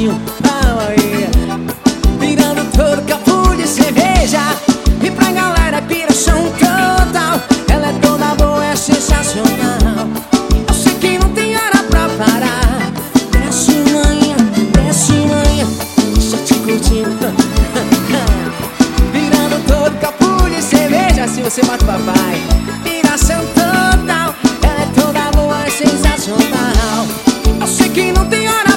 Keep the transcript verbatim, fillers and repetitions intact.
passinho, ah, aí. Virando todo capô de cerveja. E pra galera piração total. Ela é toda boa, é sensacional. Eu sei que não tem hora pra parar. Desce manhã, desce manhã, só te curtindo. Virando todo capô de cerveja. Se você mata o papai, piração total. Ela é toda boa, é sensacional. Eu sei que não tem hora